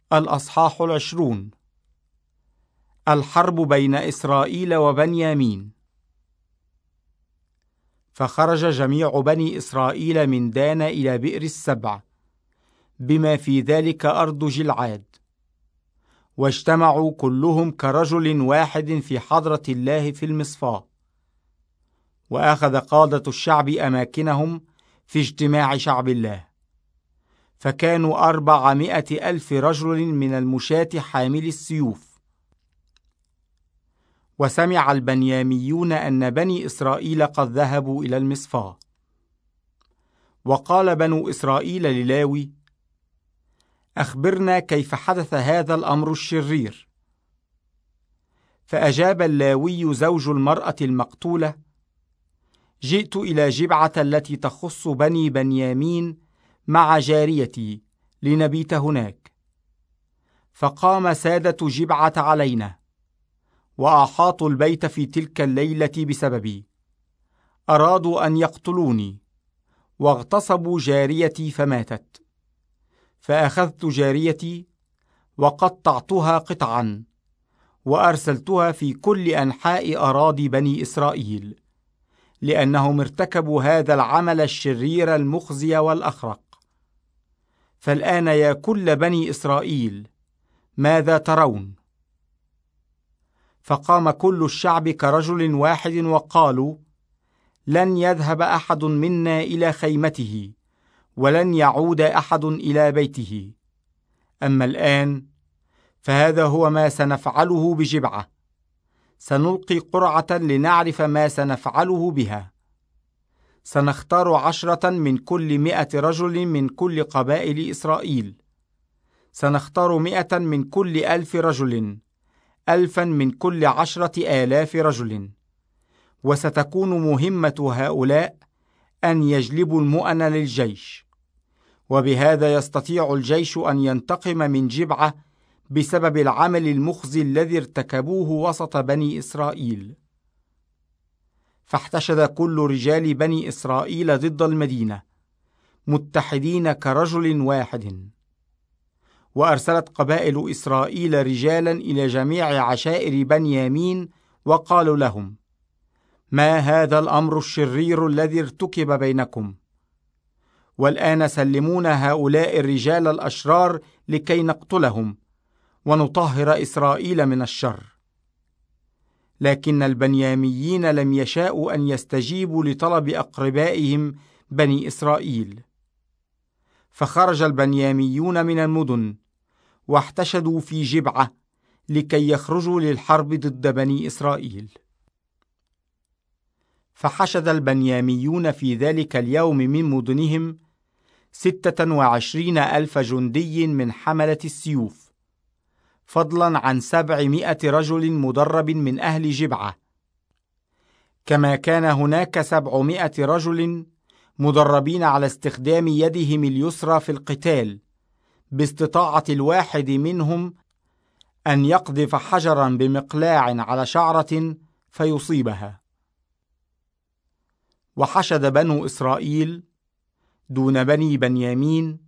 الأصحاح 20. الحرب بين إسرائيل وبنيامين. فخرج جميع بني إسرائيل من دان إلى بئر السبع، بما في ذلك أرض جلعاد، واجتمعوا كلهم كرجل واحد في حضرة الله في المصفاة. وأخذ قادة الشعب أماكنهم في اجتماع شعب الله، فكانوا 400,000 رجل من المشاة حامل السيوف. وسمع البنياميون أن بني إسرائيل قد ذهبوا إلى المصفاة. وقال بنو إسرائيل للاوي: أخبرنا كيف حدث هذا الأمر الشرير. فأجاب اللاوي زوج المرأة المقتولة: جئت إلى جبعة التي تخص بني بنيامين مع جاريتي لنبيت هناك. فقام سادة جبعة علينا، وأحاطوا البيت في تلك الليلة بسببي. أرادوا أن يقتلوني، واغتصبوا جاريتي فماتت. فأخذت جاريتي وقطعتها قطعا، وأرسلتها في كل أنحاء أراضي بني إسرائيل، لأنهم ارتكبوا هذا العمل الشرير المخزي والأخرق. فالآن يا كل بني إسرائيل، ماذا ترون؟ فقام كل الشعب كرجل واحد وقالوا: لن يذهب أحد منا إلى خيمته، ولن يعود أحد إلى بيته. أما الآن فهذا هو ما سنفعله بجبعة: سنلقي قرعة لنعرف ما سنفعله بها. سنختار 10 من كل 100 رجل من كل قبائل إسرائيل. سنختار 100 من كل 1000 رجل، 1000 من كل 10,000 رجل. وستكون مهمة هؤلاء أن يجلبوا المؤن للجيش، وبهذا يستطيع الجيش أن ينتقم من جبعة بسبب العمل المخزي الذي ارتكبوه وسط بني إسرائيل. فاحتشد كل رجال بني إسرائيل ضد المدينة، متحدين كرجل واحد. وأرسلت قبائل إسرائيل رجالا إلى جميع عشائر بنيامين، وقالوا لهم: ما هذا الأمر الشرير الذي ارتكب بينكم؟ والآن سلمونا هؤلاء الرجال الأشرار لكي نقتلهم ونطهر إسرائيل من الشر. لكن البنياميين لم يشاءوا أن يستجيبوا لطلب أقربائهم بني إسرائيل. فخرج البنياميون من المدن، واحتشدوا في جبعة لكي يخرجوا للحرب ضد بني إسرائيل. فحشد البنياميون في ذلك اليوم من مدنهم 26,000 جندي من حملة السيوف، فضلا عن 700 رجل مدرب من أهل جبعة. كما كان هناك 700 رجل مدربين على استخدام يدهم اليسرى في القتال، باستطاعة الواحد منهم أن يقذف حجرا بمقلاع على شعرة فيصيبها. وحشد بنو إسرائيل دون بني بنيامين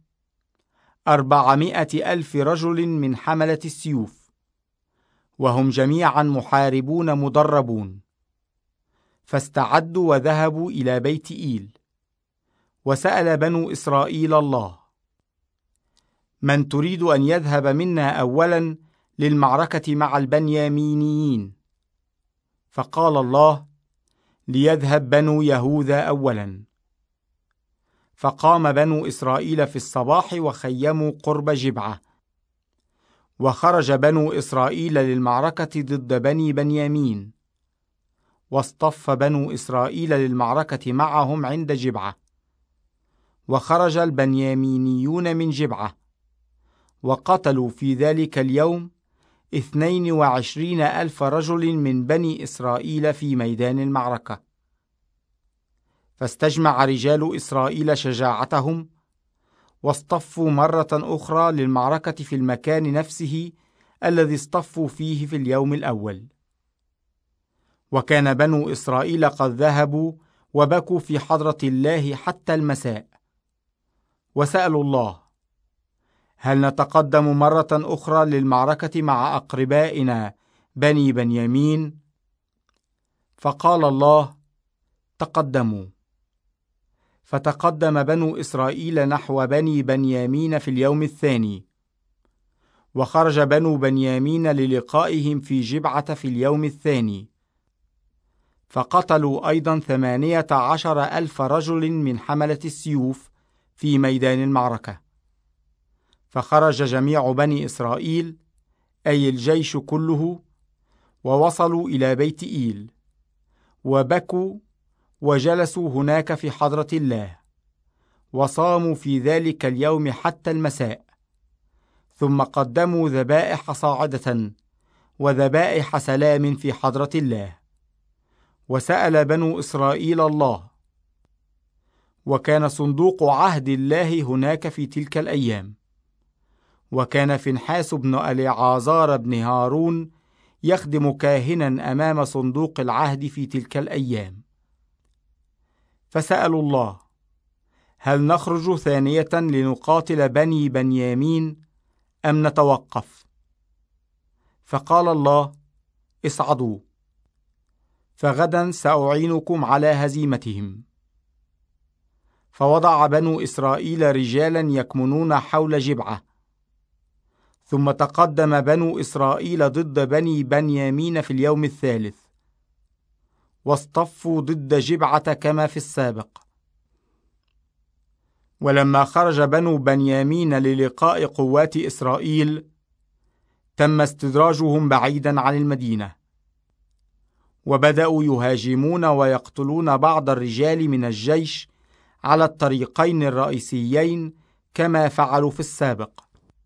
400,000 رجل من حملة السيوف، وهم جميعا محاربون مدربون. فاستعدوا وذهبوا إلى بيت إيل. وسأل بنو إسرائيل الله: من تريد أن يذهب منا أولا للمعركة مع البنيامينيين؟ فقال الله: ليذهب بنو يهوذا أولا. فقام بنو إسرائيل في الصباح وخيموا قرب جبعة. وخرج بنو إسرائيل للمعركة ضد بني بنيامين، واصطف بنو إسرائيل للمعركة معهم عند جبعة. وخرج البنيامينيون من جبعة، وقتلوا في ذلك اليوم 22,000 رجل من بني إسرائيل في ميدان المعركة. فاستجمع رجال إسرائيل شجاعتهم، واصطفوا مرة أخرى للمعركة في المكان نفسه الذي اصطفوا فيه في اليوم الأول. وكان بنو إسرائيل قد ذهبوا وبكوا في حضرة الله حتى المساء، وسألوا الله: هل نتقدم مرة أخرى للمعركة مع أقربائنا بني بنيامين؟ فقال الله: تقدموا. فتقدم بنو إسرائيل نحو بني بنيامين في اليوم الثاني، وخرج بنو بنيامين للقائهم في جبعة في اليوم الثاني، فقتلوا أيضا 18,000 رجل من حملة السيوف في ميدان المعركة. فخرج جميع بني إسرائيل، أي الجيش كله، ووصلوا إلى بيت إيل، وبكوا وجلسوا هناك في حضرة الله، وصاموا في ذلك اليوم حتى المساء. ثم قدموا ذبائح صاعدة وذبائح سلام في حضرة الله، وسأل بنو إسرائيل الله. وكان صندوق عهد الله هناك في تلك الأيام، وكان فنحاس بن أليعازار بن هارون يخدم كاهنا أمام صندوق العهد في تلك الأيام. فسألوا الله: هل نخرج ثانية لنقاتل بني بنيامين أم نتوقف؟ فقال الله: اصعدوا، فغدا سأعينكم على هزيمتهم. فوضع بنو إسرائيل رجالا يكمنون حول جبعة. ثم تقدم بنو إسرائيل ضد بني بنيامين في اليوم الثالث، واصطفوا ضد جبعة كما في السابق. ولما خرج بنو بنيامين للقاء قوات إسرائيل، تم استدراجهم بعيدا عن المدينة، وبدأوا يهاجمون ويقتلون بعض الرجال من الجيش على الطريقين الرئيسيين كما فعلوا في السابق.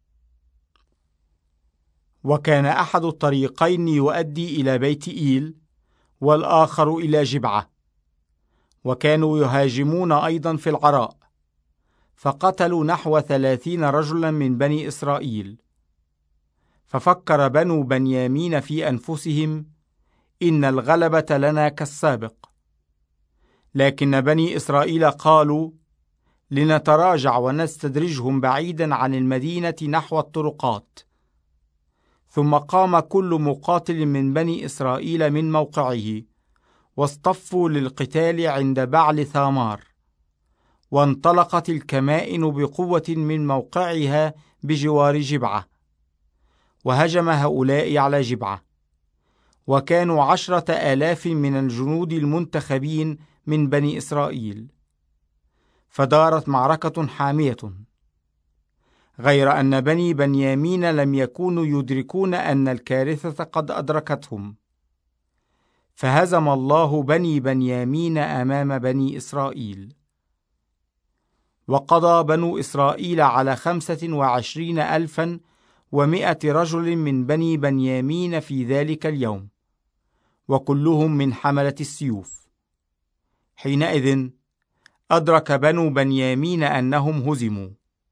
وكان أحد الطريقين يؤدي إلى بيت إيل، والآخر إلى جبعة. وكانوا يهاجمون أيضا في العراء، فقتلوا نحو 30 رجلا من بني إسرائيل. ففكر بنو بنيامين في أنفسهم: إن الغلبة لنا كالسابق. لكن بني إسرائيل قالوا: لنتراجع ونستدرجهم بعيدا عن المدينة نحو الطرقات. ثم قام كل مقاتل من بني إسرائيل من موقعه، واصطفوا للقتال عند بعل ثامار. وانطلقت الكمائن بقوة من موقعها بجوار جبعة، وهجم هؤلاء على جبعة، وكانوا 10,000 من الجنود المنتخبين من بني إسرائيل. فدارت معركة حامية، غير أن بني بنيامين لم يكونوا يدركون أن الكارثة قد أدركتهم. فهزم الله بني بنيامين أمام بني إسرائيل. وقضى بنو إسرائيل على 25,100 رجل من بني بنيامين في ذلك اليوم، وكلهم من حملة السيوف. حينئذ أدرك بنو بنيامين أنهم هزموا،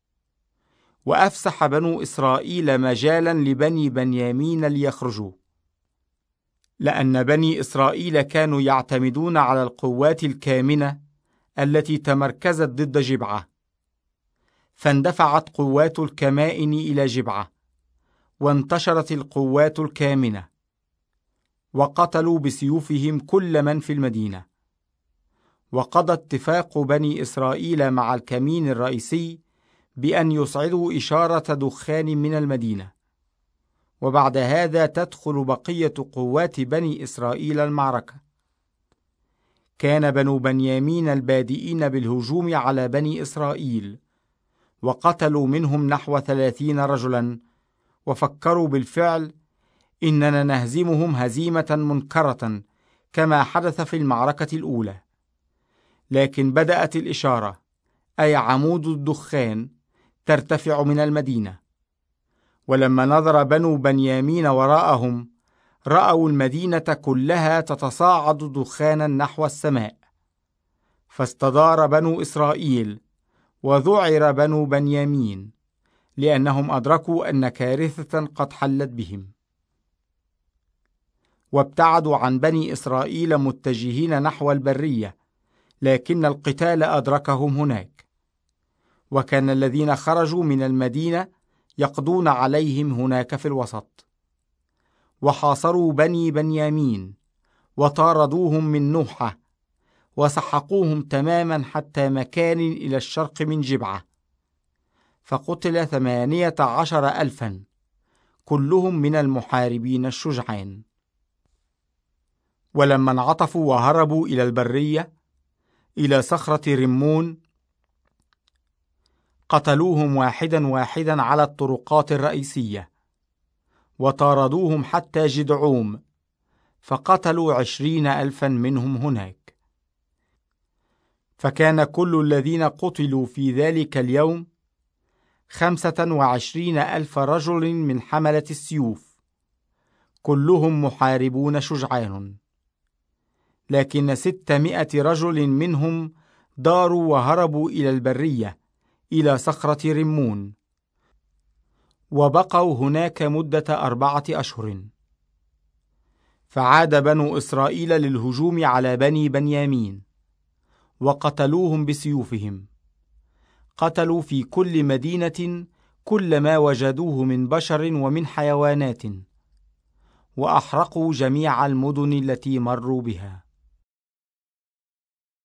وأفسح بنو إسرائيل مجالا لبني بنيامين ليخرجوا، لأن بني إسرائيل كانوا يعتمدون على القوات الكامنة التي تمركزت ضد جبعة. فاندفعت قوات الكمائن إلى جبعة، وانتشرت القوات الكامنة، وقتلوا بسيوفهم كل من في المدينة. وقضى اتفاق بني إسرائيل مع الكمين الرئيسي بأن يصعدوا إشارة دخان من المدينة، وبعد هذا تدخل بقية قوات بني إسرائيل المعركة. كان بنو بنيامين البادئين بالهجوم على بني إسرائيل، وقتلوا منهم نحو 30 رجلا، وفكروا بالفعل: إننا نهزمهم هزيمة منكرة كما حدث في المعركة الأولى. لكن بدأت الإشارة، أي عمود الدخان، ترتفع من المدينة. ولما نظر بنو بنيامين وراءهم، رأوا المدينة كلها تتصاعد دخانا نحو السماء. فاستدار بنو إسرائيل، وذعر بنو بنيامين، لأنهم أدركوا أن كارثة قد حلت بهم. وابتعدوا عن بني إسرائيل متجهين نحو البرية، لكن القتال أدركهم هناك. وكان الذين خرجوا من المدينة يقضون عليهم هناك في الوسط. وحاصروا بني بنيامين وطاردوهم من نوحة، وسحقوهم تماما حتى مكان إلى الشرق من جبعة، فقتل 18,000 كلهم من المحاربين الشجعان. ولما انعطفوا وهربوا إلى البرية إلى صخرة رمون، قتلوهم واحدا واحدا على الطرقات الرئيسية، وطاردوهم حتى جدعوم، فقتلوا 20,000 منهم هناك. فكان كل الذين قتلوا في ذلك اليوم 25,000 رجل من حملة السيوف، كلهم محاربون شجعان. لكن 600 رجل منهم داروا وهربوا إلى البرية إلى صخرة رمون، وبقوا هناك مدة 4 أشهر. فعاد بنو إسرائيل للهجوم على بني بنيامين، وقتلوهم بسيوفهم. قتلوا في كل مدينة كل ما وجدوه من بشر ومن حيوانات، وأحرقوا جميع المدن التي مروا بها.